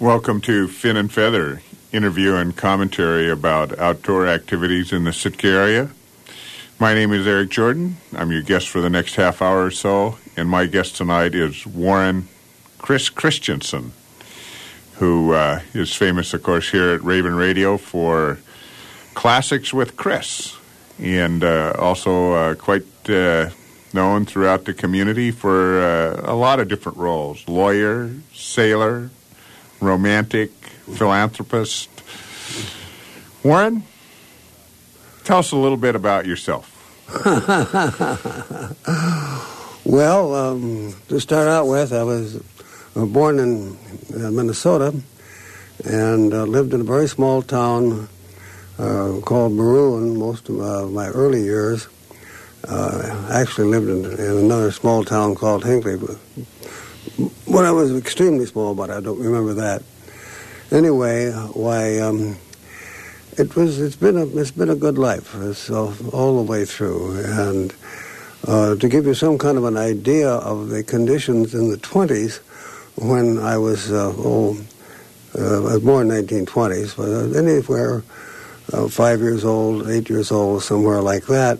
Welcome to Fin and Feather, interview and commentary about outdoor activities in the Sitka area. My name is Eric Jordan. I'm your guest for the next half hour or so, and my guest tonight is Warren Chris Christensen, who is famous, of course, here at Raven Radio for Classics with Chris, and also quite known throughout the community for a lot of different roles: lawyer, sailor, romantic, philanthropist. Warren, tell us a little bit about yourself. Well, to start out with, I was born in Minnesota and lived in a very small town called Maroon most of my early years. Actually lived in another small town called Hinckley, when I was extremely small, but I don't remember that. Anyway, it's been a good life. It's all the way through, and to give you some kind of an idea of the conditions in the 20s, when I was I was born in 1920s, but anywhere 5 years old, 8 years old, somewhere like that.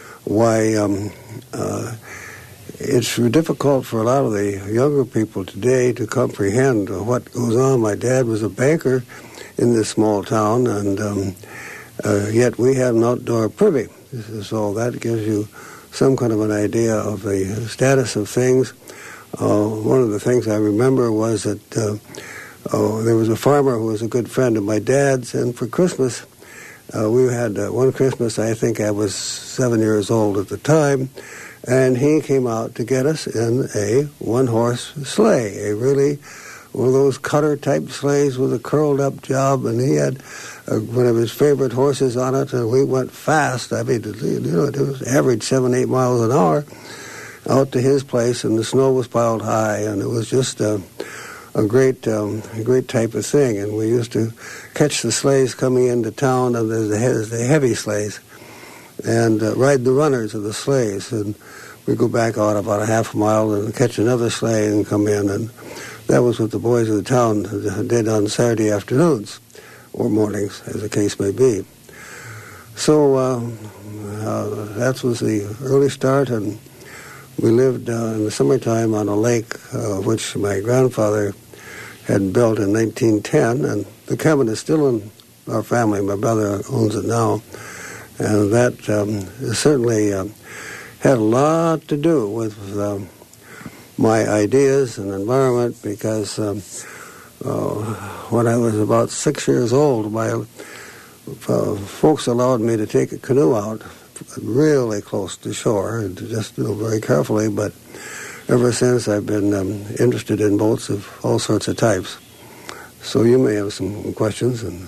It's difficult for a lot of the younger people today to comprehend what goes on. My dad was a banker in this small town, and yet we had an outdoor privy. So that gives you some kind of an idea of the status of things. One of the things I remember was that there was a farmer who was a good friend of my dad's, and for Christmas, we had one Christmas, I think I was 7 years old at the time, and he came out to get us in a one-horse sleigh, one of those cutter-type sleighs with a curled-up job, and he had one of his favorite horses on it, and we went fast. I mean, it was average 7-8 miles an hour out to his place, and the snow was piled high, and it was just a great type of thing. And we used to catch the sleighs coming into town, and there's the heavy sleighs, and ride the runners of the sleighs, and we go back out about a half a mile and catch another sleigh and come in, and that was what the boys of the town did on Saturday afternoons or mornings, as the case may be. So that was the early start, and we lived in the summertime on a lake which my grandfather had built in 1910, and the cabin is still in our family. My brother owns it now, and that certainly had a lot to do with my ideas and environment, because when I was about 6 years old, my folks allowed me to take a canoe out really close to shore, and to just very carefully, but ever since I've been interested in boats of all sorts of types. So you may have some questions. And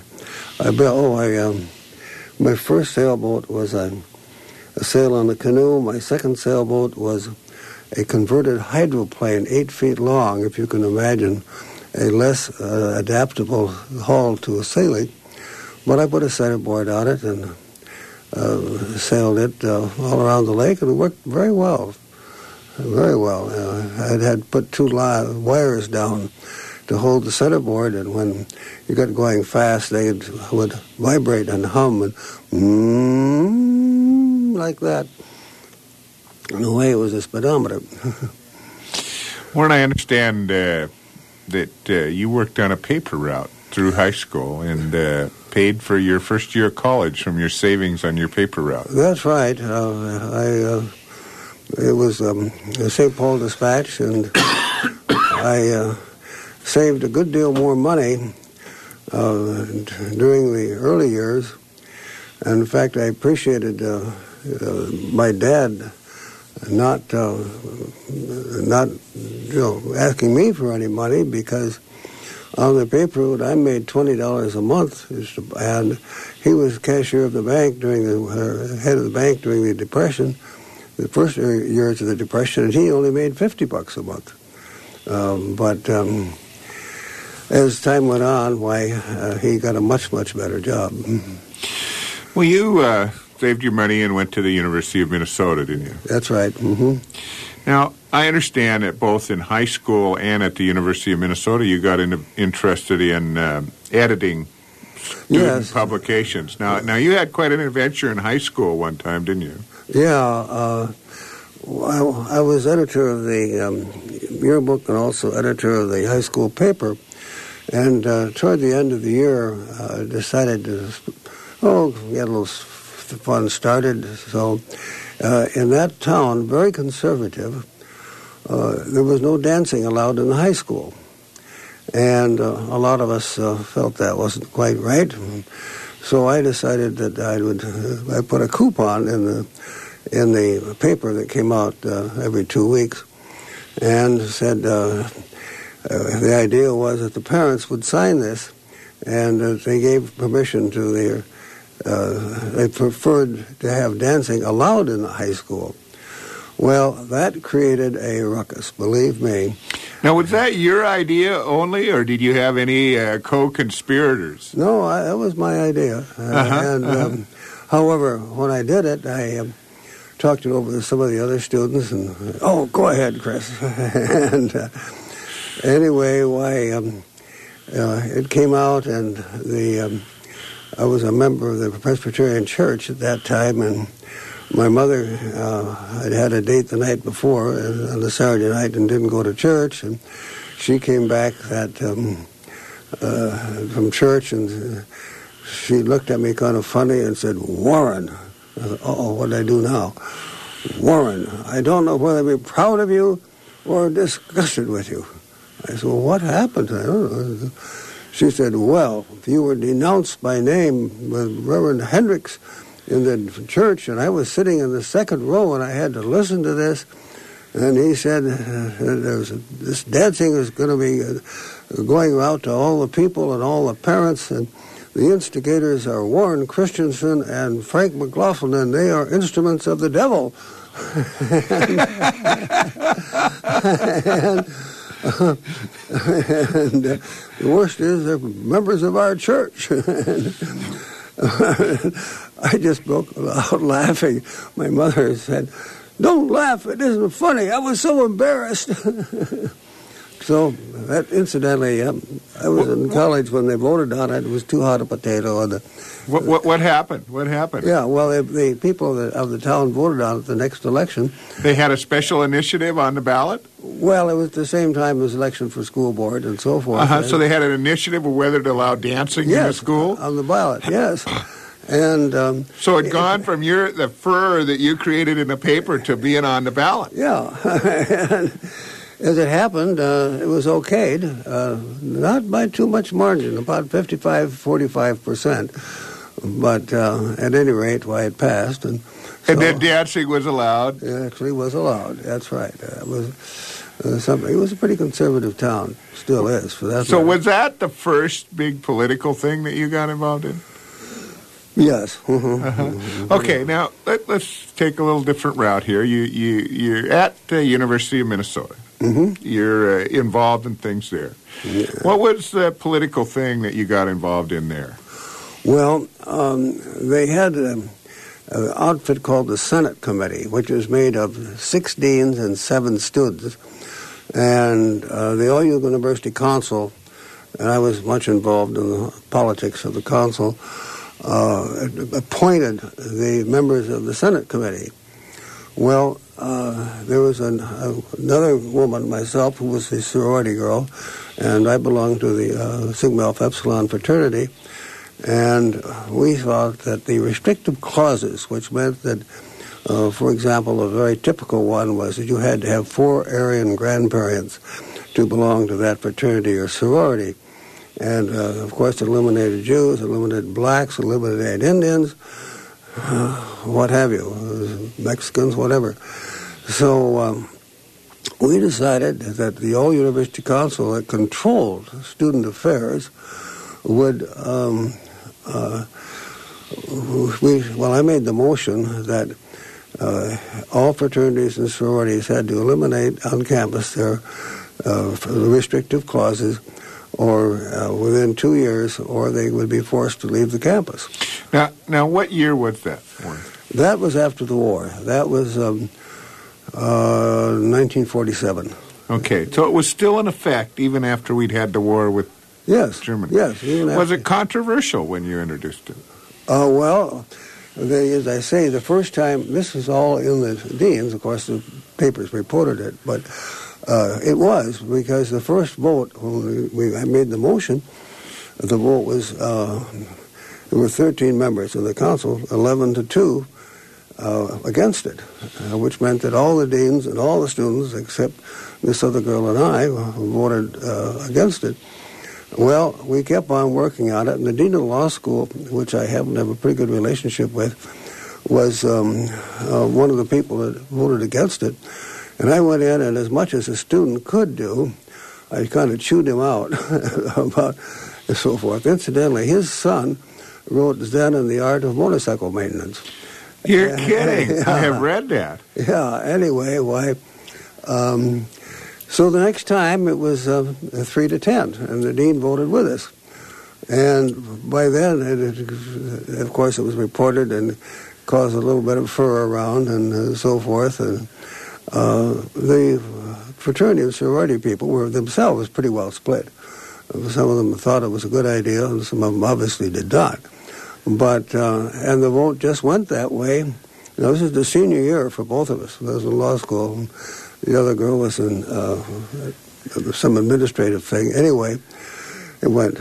my first sailboat was a sail on a canoe. My second sailboat was a converted hydroplane, 8 feet long, if you can imagine, a less adaptable hull to a sailing. But I put a centerboard on it and sailed it all around the lake, and it worked very well. Very well. I had put two wires down to hold the centerboard, and when you got going fast, they would vibrate and hum and like that. In a way, it was a speedometer. Warren, I understand that you worked on a paper route through high school and paid for your first year of college from your savings on your paper route. That's right. It was the St. Paul Dispatch, and I saved a good deal more money during the early years. And in fact, I appreciated my dad not asking me for any money, because on the paper route I made $20 a month, and he was cashier of the bank head of the bank during the Depression, the first years of the Depression, and he only made $50 a month. But as time went on, he got a much, much better job. Well, you saved your money and went to the University of Minnesota, didn't you? That's right. Mm-hmm. Now, I understand that both in high school and at the University of Minnesota, you got interested in editing student publications. Now, you had quite an adventure in high school one time, didn't you? Yeah. I was editor of the yearbook and also editor of the high school paper. And toward the end of the year, I decided to, get a little fun started. So in that town, very conservative, there was no dancing allowed in the high school. And a lot of us felt that wasn't quite right. So I decided that I put a coupon in the paper that came out every 2 weeks, and said the idea was that the parents would sign this, and they gave permission to they preferred to have dancing allowed in the high school. Well, that created a ruckus, believe me. Now, was that your idea only, or did you have any co-conspirators? No, that was my idea. However, when I did it, I talked it over with some of the other students, and, go ahead, Chris. And anyway, it came out, and I was a member of the Presbyterian Church at that time, and my mother had a date the night before on the Saturday night and didn't go to church, and she came back from church, and she looked at me kind of funny and said, "Warren." I thought, what did I do now? "Warren, I don't know whether to be proud of you or disgusted with you." I said, "Well, what happened?" I don't know. She said, "Well, you were denounced by name with Reverend Hendricks in the church, and I was sitting in the second row, and I had to listen to this. And he said this dancing is going to be going out to all the people and all the parents, and the instigators are Warren Christensen and Frank McLaughlin, and they are instruments of the devil." and the worst is they're members of our church. I just broke out laughing. My mother said, "Don't laugh, it isn't funny. I was so embarrassed." So, that incidentally, I was in college when they voted on it. It was too hot a potato. What happened? What happened? Yeah, well, the people of the town voted on it the next election. They had a special initiative on the ballot? Well, it was the same time as election for school board and so forth. So they had an initiative of whether to allow dancing in the school? On the ballot, yes. And so it gone from the furor that you created in the paper to being on the ballot. Yeah. And as it happened, it was okayed, not by too much margin, about 45%. But at any rate, it passed. And then dancing was allowed? It actually was allowed, that's right. It was something. It was a pretty conservative town, still is, for that matter. Was that the first big political thing that you got involved in? Yes. Okay, now let's take a little different route here. You're at the University of Minnesota. Mm-hmm. You're involved in things there. Yeah. What was the political thing that you got involved in there? Well, they had an outfit called the Senate Committee, which was made of 6 deans and 7 students. And the OU University Council, and I was much involved in the politics of the council, appointed the members of the Senate Committee. Well, there was another woman, myself, who was a sorority girl, and I belonged to the Sigma Alpha Epsilon fraternity, and we thought that the restrictive clauses, which meant that, for example, a very typical one was that you had to have 4 Aryan grandparents to belong to that fraternity or sorority. And, of course, it eliminated Jews, eliminated blacks, eliminated Indians, what have you, Mexicans, whatever. So we decided that the All University Council that controlled student affairs would, I made the motion that all fraternities and sororities had to eliminate on campus their restrictive clauses, or within 2 years, or they would be forced to leave the campus. Now, what year was that? That was after the war. That was 1947. Okay, so it was still in effect even after we'd had the war with Germany. Yes. Was it controversial when you introduced it? Well, as I say, the first time, this was all in the Deans, of course, the papers reported it, but it was, because the first vote, when I made the motion, the vote was, there were 13 members of the council, 11-2 against it, which meant that all the deans and all the students, except this other girl and I, voted against it. Well, we kept on working on it, and the dean of the law school, which I happen to have a pretty good relationship with, was one of the people that voted against it. And I went in, and as much as a student could do, I kind of chewed him out about and so forth. Incidentally, his son wrote Zen and the Art of Motorcycle Maintenance. You're kidding. I have read that. Yeah, anyway, why... So the next time it was 3-10, and the dean voted with us. And by then, of course, it was reported and caused a little bit of furor around and so forth. And the fraternity and sorority people were themselves pretty well split. Some of them thought it was a good idea, and some of them obviously did not. But and the vote just went that way. This is the senior year for both of us. I was in law school. The other girl was in some administrative thing. Anyway, it went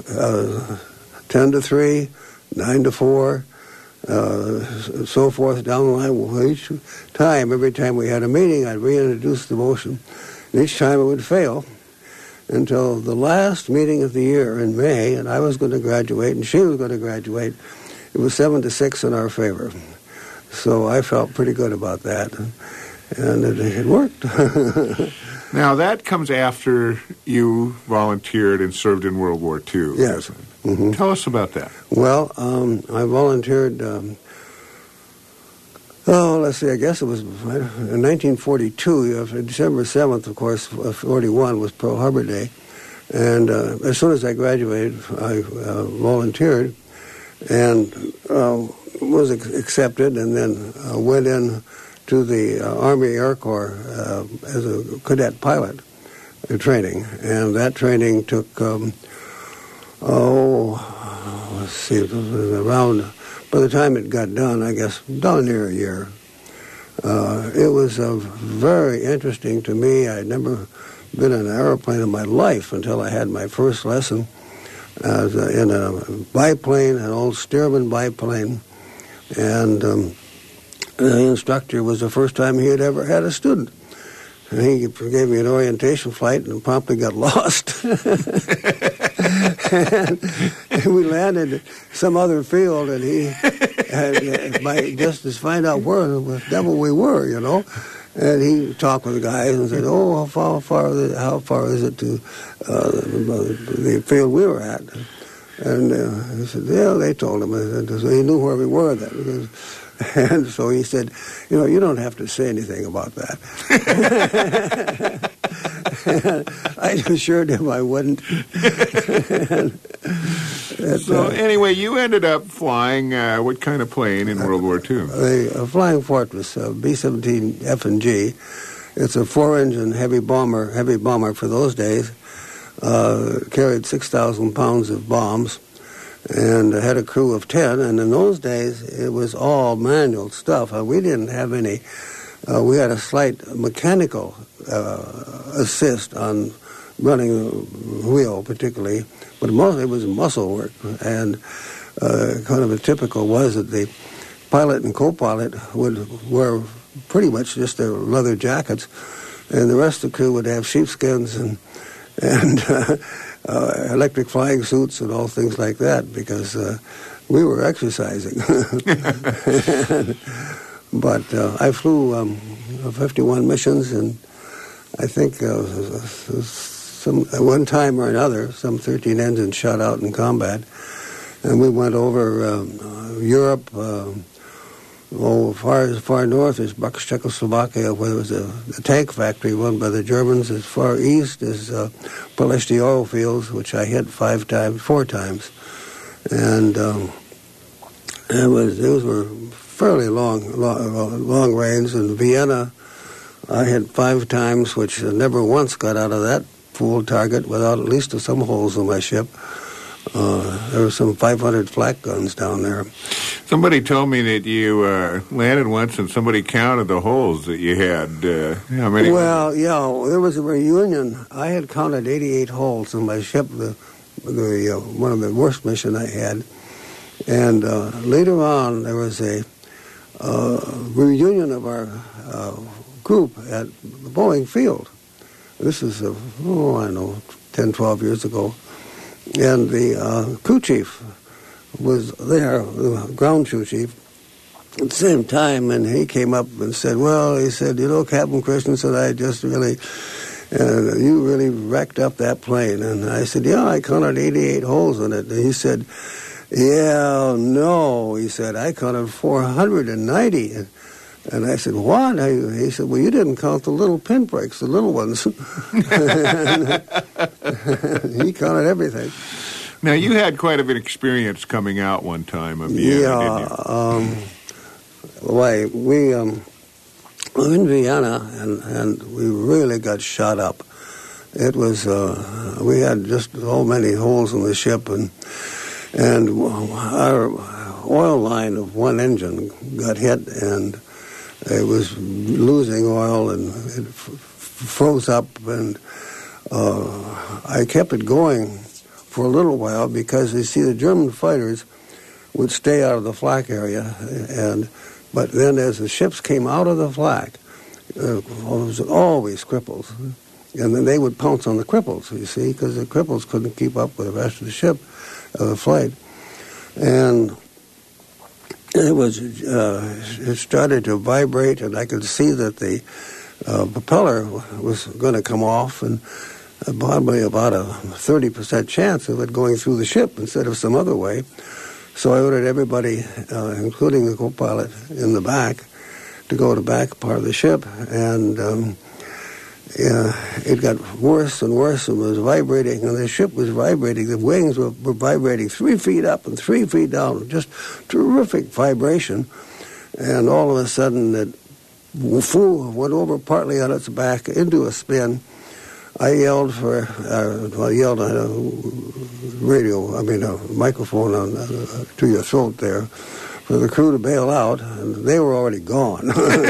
10-3, 9-4, so forth down the line. Well, each time, every time we had a meeting, I'd reintroduce the motion. And each time it would fail until the last meeting of the year in May, and I was going to graduate, and she was going to graduate. It was 7-6 in our favor. So I felt pretty good about that. And it worked. Now, that comes after you volunteered and served in World War II. Yes. Mm-hmm. Tell us about that. Well, I volunteered, let's see, I guess it was in 1942, December 7th, of course, 41 was Pearl Harbor Day. And as soon as I graduated, I volunteered and was accepted, and then went in to the Army Air Corps as a cadet pilot training. And that training took, let's see, it was around, by the time it got done, I guess, down near a year. It was very interesting to me. I'd never been in an airplane in my life until I had my first lesson in a biplane, an old Stearman biplane. And the instructor was the first time he had ever had a student. And he gave me an orientation flight and promptly got lost. and we landed at some other field, and he had, just to find out where the devil we were, And he talked with the guys and said, "Oh, how far is it to the field we were at?" And he said, "Yeah." They told him, so he knew where we were then. And so he said, "You don't have to say anything about that." I assured him I wouldn't. So anyway, you ended up flying what kind of plane in World War II? A Flying Fortress, B-17 F&G. It's a 4-engine heavy bomber for those days. Carried 6,000 pounds of bombs. And had a crew of 10, and in those days it was all manual stuff. We didn't have any. We had a slight mechanical assist on running the wheel, particularly, but mostly it was muscle work. And kind of a typical was that the pilot and co-pilot would wear pretty much just their leather jackets, and the rest of the crew would have sheepskins and electric flying suits and all things like that, because we were exercising. But I flew 51 missions, and I think at one time or another, some 13 engines shot out in combat. And we went over Europe, far north as Czechoslovakia, where there was a tank factory run by the Germans. As far east as Polesti oil fields, which I hit 4 times. And those were fairly long range. In Vienna, I had 5 times, which never once got out of that pool target without at least some holes in my ship. There were some 500 flak guns down there. Somebody told me that you landed once and somebody counted the holes that you had. How many? Well, yeah, there was a reunion. I had counted 88 holes in my ship, one of the worst missions I had. And later on, there was a reunion of our group at the Boeing Field. This is, 10, 12 years ago. And the crew chief was there, the ground crew chief, at the same time, and he came up and said, well, he said, Captain Christensen, I just really, you really wrecked up that plane. And I said, yeah, I counted 88 holes in it. And he said, yeah, no, he said, I counted 490. And I said, what? He said, well, you didn't count the little pinpricks, the little ones. He counted everything. Now, you had quite a bit of experience coming out one time of Vienna, didn't you? We were in Vienna, and we really got shot up. It was, we had just so many holes in the ship, and our oil line of one engine got hit, and it was losing oil, and it froze up, and I kept it going for a little while because, you see, the German fighters would stay out of the flak area, but then as the ships came out of the flak, there was always cripples, and then they would pounce on the cripples, you see, because the cripples couldn't keep up with the rest of the ship, the flight, and it started to vibrate, and I could see that the propeller was going to come off, and probably about a 30% chance of it going through the ship instead of some other way. So I ordered everybody, including the co-pilot in the back, to go to the back part of the ship, and it got worse and worse, and was vibrating, and the ship was vibrating. The wings were vibrating 3 feet up and 3 feet down, just terrific vibration. And all of a sudden, it went over partly on its back into a spin. I yelled yelled on a microphone to your throat there, for the crew to bail out, and they were already gone.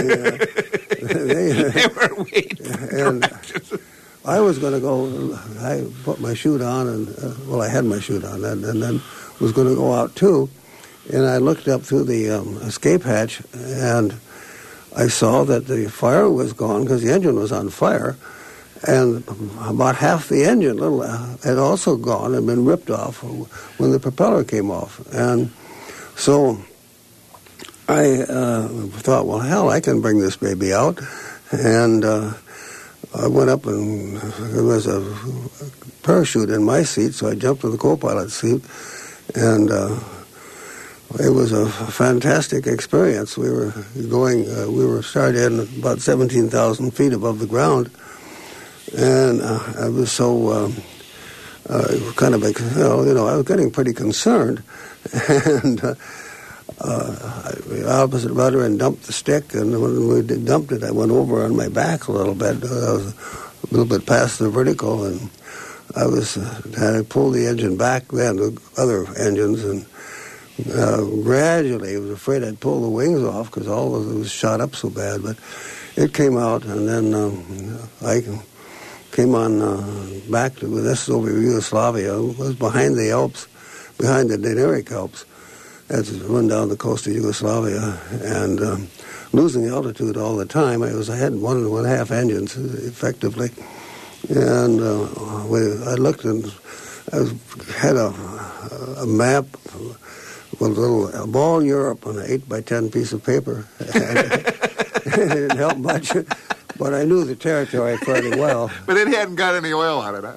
They were waiting. And I was going to go. I put my chute on, and I had my chute on, and then was going to go out too. And I looked up through the escape hatch, and I saw that the fire was gone because the engine was on fire, and about half the engine had also gone and been ripped off when the propeller came off. And so I thought, well, hell, I can bring this baby out. And I went up, and there was a parachute in my seat, so I jumped to the co-pilot's seat, and it was a fantastic experience. We were started about 17,000 feet above the ground, and I was so kind of, I was getting pretty concerned, and opposite rudder and dumped the stick, and when we dumped it, I went over on my back a little bit. I was a little bit past the vertical, and I pulled the engine back then, the other engines, and gradually I was afraid I'd pull the wings off because all of it was shot up so bad, but it came out, and then I came on back to, this is over Yugoslavia. It was behind the Alps, behind the Dinaric Alps, as it run down the coast of Yugoslavia, and losing altitude all the time. I had 1.5 engines, effectively, and I looked, and I had a map with a little ball Europe on an 8x10 piece of paper. It didn't help much, but I knew the territory fairly well. But it hadn't got any oil on it, huh?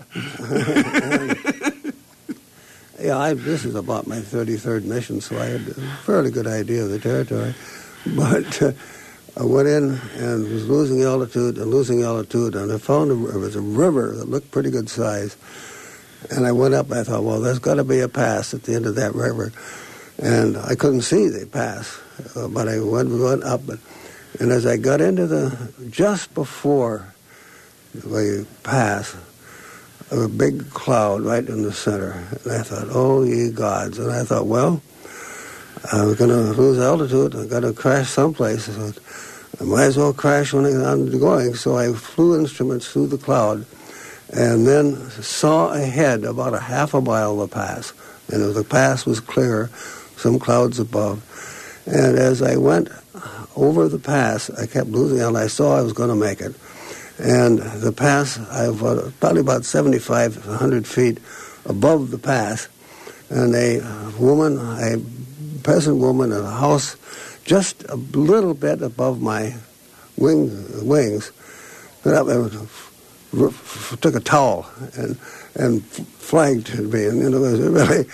Yeah, this is about my 33rd mission, so I had a fairly good idea of the territory. But I went in and was losing altitude, and I found there was a river that looked pretty good size. And I went up, and I thought, well, there's got to be a pass at the end of that river. And I couldn't see the pass, but I went up, And as I got into just before the pass, a big cloud right in the center. And I thought, oh, ye gods. And I thought, well, I'm going to lose altitude. I've got to crash someplace. So I might as well crash when I'm going. So I flew instruments through the cloud and then saw ahead about a half a mile of the pass. And the pass was clear, some clouds above. And as I went over the pass, I kept losing out. I saw I was going to make it. And the pass, I was probably about 7,500 feet above the pass. And a peasant woman in a house just a little bit above my wings got up and took a towel and flagged me. And, it was really...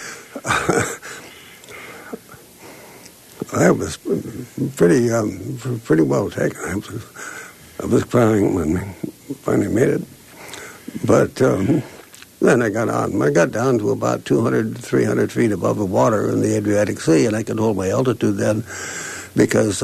I was pretty well taken. I was crying when I finally made it. But then I got on. I got down to about 200, 300 feet above the water in the Adriatic Sea, and I could hold my altitude then because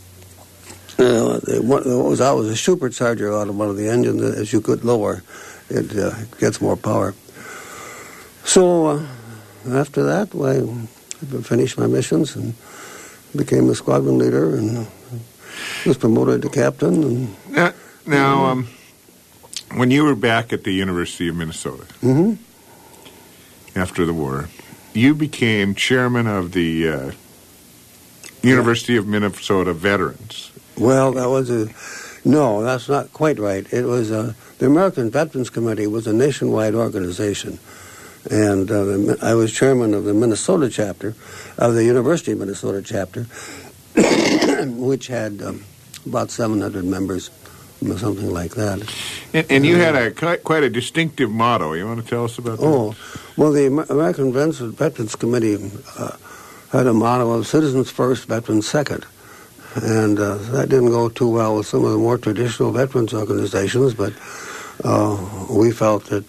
what was out was a supercharger out of one of the engines. As you get lower, it gets more power. So after that, I finished my missions and became a squadron leader and was promoted to captain. Now, when you were back at the University of Minnesota after the war, you became chairman of the University of Minnesota Veterans. Well, no, that's not quite right. It was the American Veterans Committee was a nationwide organization, and I was chairman of the Minnesota chapter, of the University of Minnesota chapter, which had about 700 members, something like that. And you had quite a distinctive motto. You want to tell us about that? Oh, well, the American Veterans Committee had a motto of Citizens First, Veterans Second. And that didn't go too well with some of the more traditional veterans organizations, but we felt that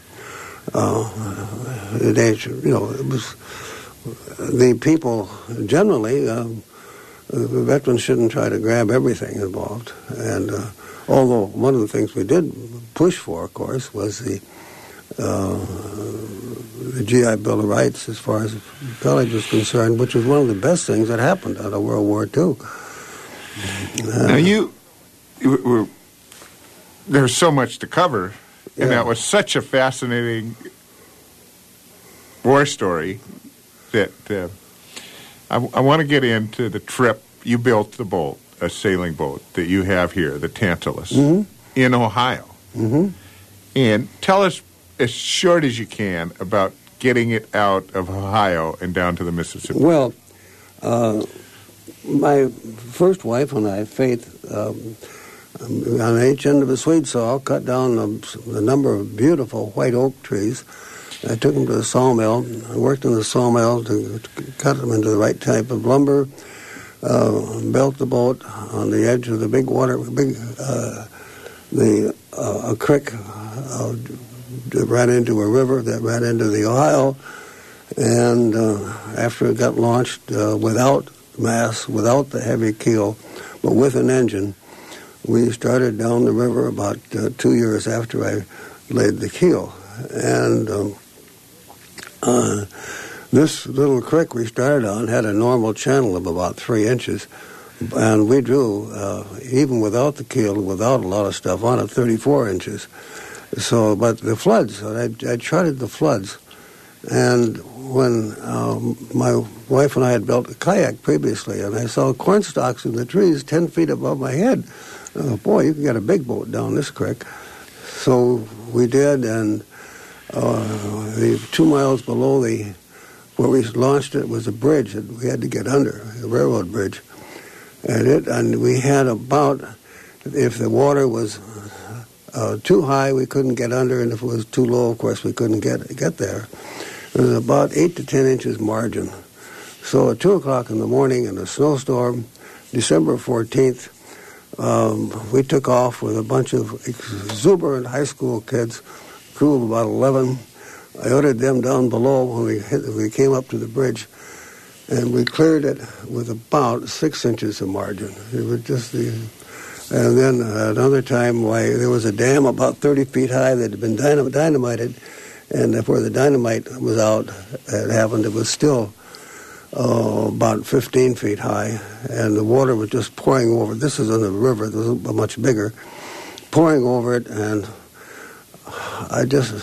it was the people generally. The veterans shouldn't try to grab everything involved. And although one of the things we did push for, of course, was the GI Bill of Rights as far as college was concerned, which was one of the best things that happened out of World War II. Now, there's so much to cover, and that was such a fascinating war story that I want to get into the trip. You built the boat, a sailing boat that you have here, the Tantalus, in Ohio. And tell us as short as you can about getting it out of Ohio and down to the Mississippi. Well, my first wife and I, Faith, on each end of a Swede saw, cut down a number of beautiful white oak trees. I took them to the sawmill. I worked in the sawmill to cut them into the right type of lumber, built the boat on the edge of the big water, a creek that ran into a river that ran into the Ohio. And after it got launched without mast, without the heavy keel, but with an engine, we started down the river about 2 years after I laid the keel. And this little creek we started on had a normal channel of about 3 inches, and we drew, even without the keel, without a lot of stuff on it, 34 inches. So, but the floods, I charted the floods, and when my wife and I had built a kayak previously, and I saw corn stalks in the trees 10 feet above my head. Boy, you can get a big boat down this creek. So we did, and the 2 miles below where we launched it was a bridge that we had to get under, a railroad bridge. And we had about, if the water was too high, we couldn't get under, and if it was too low, of course, we couldn't get there. There was about 8 to 10 inches margin. So at 2 o'clock in the morning in a snowstorm, December 14th, we took off with a bunch of exuberant high school kids, crew of about 11. I ordered them down below when we came up to the bridge. and we cleared it with about 6 inches of margin. It was just and then another time, there was a dam about 30 feet high that had been dynamited, and where the dynamite was out, it happened, it was still about 15 feet high, and the water was just pouring over. This is in the river, this is much bigger, pouring over it, and I didn't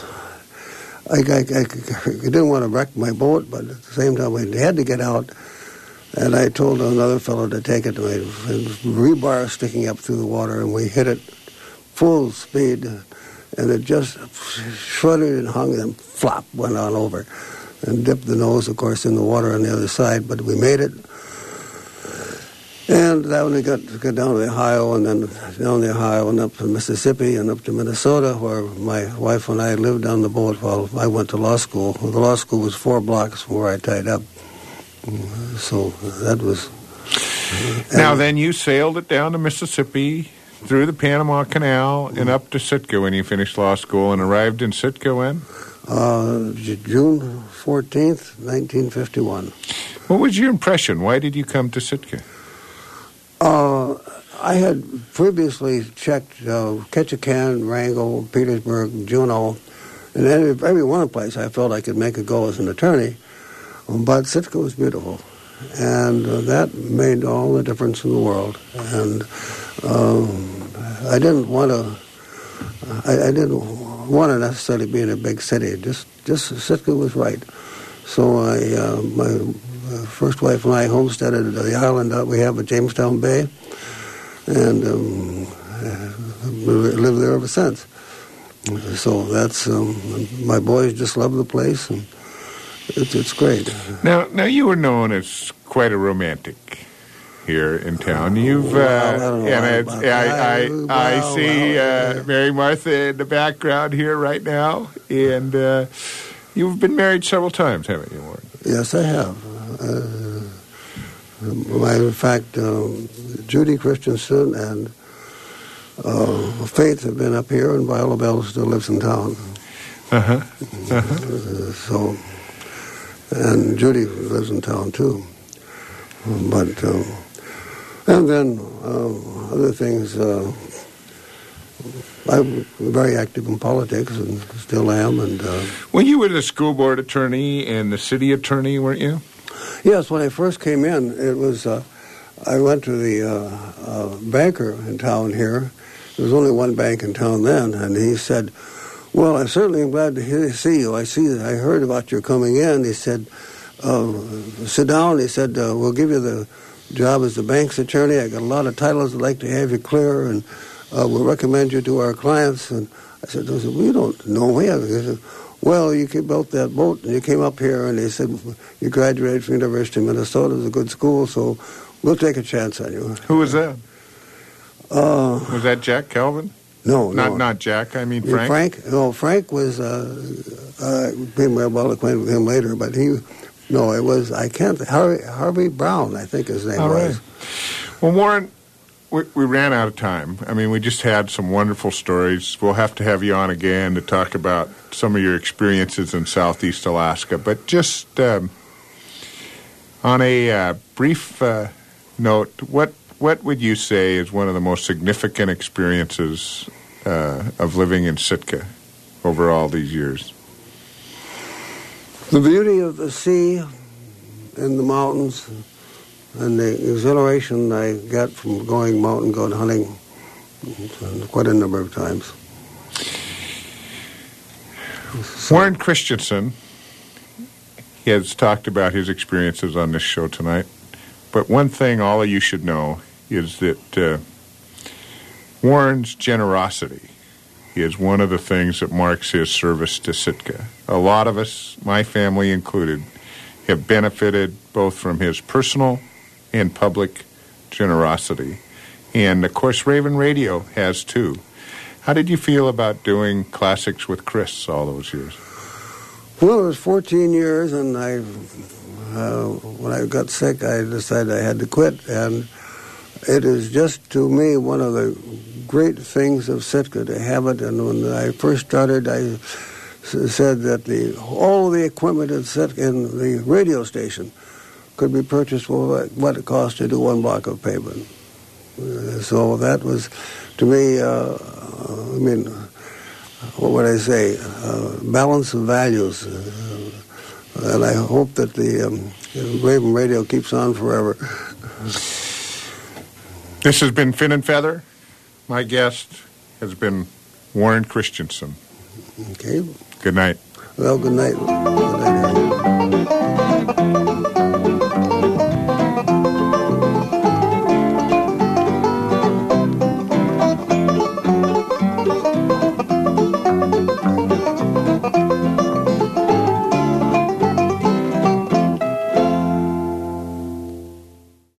want to wreck my boat, but at the same time we had to get out, and I told another fellow to take it, and rebar sticking up through the water, and we hit it full speed, and it just shredded and hung, and flop, went on over, and dipped the nose, of course, in the water on the other side, but we made it. And then we got down to the Ohio, and then down the Ohio and up to Mississippi and up to Minnesota, where my wife and I lived on the boat while I went to law school. The law school was 4 blocks from where I tied up. So that was... Now then, you sailed it down to Mississippi, through the Panama Canal, and up to Sitka when you finished law school, and arrived in Sitka when? June 14th, 1951. What was your impression? Why did you come to Sitka? I had previously checked Ketchikan, Wrangell, Petersburg, Juneau, and every one place I felt I could make a go as an attorney. But Sitka was beautiful, and that made all the difference in the world. And I didn't want to necessarily be in a big city. Just Sitka was right. So my first wife and I homesteaded the island that we have at Jamestown Bay, and we lived there ever since. So that's my boys just love the place, and it's great. Now you were known as quite a romantic here in town. You've I see Mary Martha in the background here right now, and you've been married several times, haven't you, Warren? Yes, I have. In fact, Judy Christensen and Faith have been up here, and Viola Bell still lives in town. So, and Judy lives in town too. But and then other things. I'm very active in politics and still am. And well, you were the school board attorney and the city attorney, weren't you? Yes, when I first came in, it was I went to the banker in town here. There was only one bank in town then, and he said, "Well, I certainly am glad to see you. I heard about your coming in." He said, "Sit down." He said, "We'll give you the job as the bank's attorney. I got a lot of titles I'd like to have you clear, and we'll recommend you to our clients." And I said, "Well, you don't know me." He said, "Well, you built that boat, and you came up here," and they said, "You graduated from University of Minnesota. It's a good school, so we'll take a chance on you." Who was that? Was that Jack Calvin? No. Not Jack. I mean Frank. Frank? No, Frank was. Became well acquainted with him later, but it was. I can't. Harvey Brown, I think his name was. Right. Well, Warren, we ran out of time. I mean, we just had some wonderful stories. We'll have to have you on again to talk about some of your experiences in Southeast Alaska. But just on a brief note, what would you say is one of the most significant experiences of living in Sitka over all these years? The beauty of the sea and the mountains, and the exhilaration I got from going mountain goat hunting quite a number of times. Warren Christensen has talked about his experiences on this show tonight, but one thing all of you should know is that Warren's generosity is one of the things that marks his service to Sitka. A lot of us, my family included, have benefited both from his personal and public generosity. And, of course, Raven Radio has, too. How did you feel about doing Classics with Chris all those years? Well, it was 14 years, and when I got sick, I decided I had to quit. And it is just, to me, one of the great things of Sitka to have it. And when I first started, I said that all the equipment in the radio station could be purchased for what it cost to do one block of pavement. So that was, to me, what would I say, balance of values. And I hope that the Raven Radio keeps on forever. This has been Fin and Feather. My guest has been Warren Christensen. Okay. Good night. Well, good night. Good night.